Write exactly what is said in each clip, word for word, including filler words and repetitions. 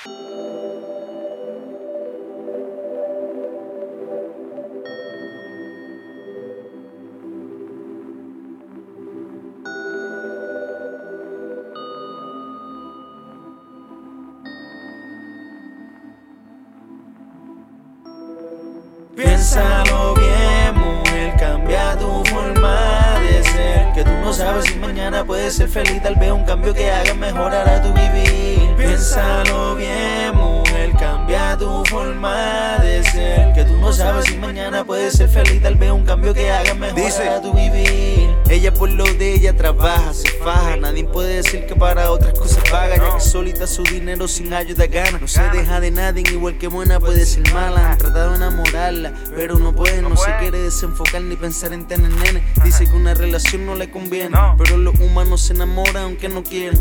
Piénsalo bien, mujer, cambia tu forma de ser. Que tú no sabes si mañana puedes ser feliz. Tal vez un cambio que haga mejorar a tu vivir. Piénsalo bien, mujer, cambia tu forma de ser. Que tú no sabes si mañana puedes ser feliz. Tal vez un cambio que haga mejorar Dice, a tu vivir. Ella por lo de ella trabaja, se faja. Nadie puede decir que para otras cosas paga, ya que solita su dinero sin ayuda gana. No se deja de nadie, igual que buena puede ser mala. Han tratado de enamorarla, pero no puede, no se quiere desenfocar ni pensar en tener nene. Dice que una relación no le conviene, pero los humanos se enamoran aunque no quieren.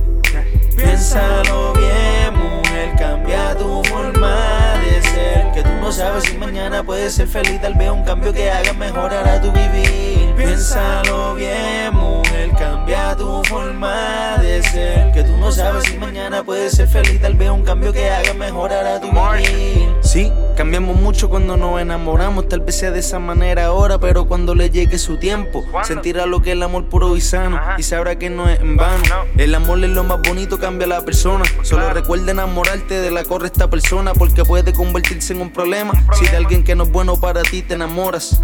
Piénsalo bien, mujer, cambia tu forma de ser. Que tú no sabes si mañana puedes ser feliz. Tal vez un cambio que haga mejorar a tu vivir. Piénsalo bien, mujer, cambia tu forma de ser. Que tú no sabes si mañana puedes ser feliz. Tal vez un cambio que haga mejorar a tu vivir. Sí, cambiamos mucho cuando nos enamoramos. Tal vez sea de esa manera ahora, pero cuando le llegue su tiempo sentirá lo que es el amor puro y sano, y sabrá que no es en vano. El amor es lo más bonito, cambia a la persona. Solo recuerda enamorarte de la correcta persona, porque puede convertirse en un problema si de alguien que no es bueno para ti te enamoras.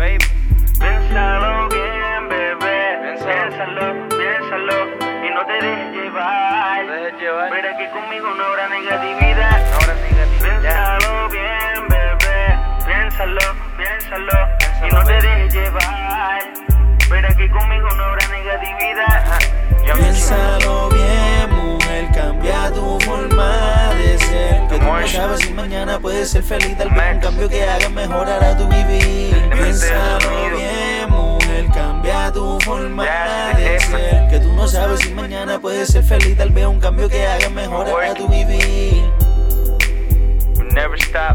Piénsalo bien, bebé, piénsalo, piénsalo y no te dejes llevar. Verá que conmigo no habrá negatividad. Piénsalo bien, bebé, piénsalo, piénsalo y no te dejes llevar. Verá que conmigo no habrá negatividad. Piénsalo bien, mujer, cambia tu forma de ser. Que tú no sabes si mañana puedes ser feliz. Tal vez un cambio que haga mejorar a tu vivir. Piénsalo bien, mujer, cambia tu forma de ser. Que tú no sabes si mañana puedes ser feliz. Tal vez un cambio que haga mejorar a tu vivir. Never stop.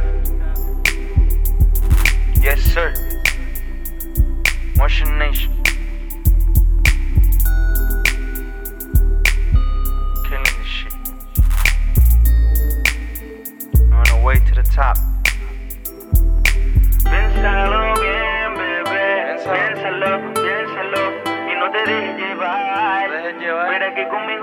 Yes, sir. Motion Nation. Killing this shit. On the way to the top. Piénsalo bien, bebé. Piénsalo, piénsalo y no te dejes llevar. Verá que conmigo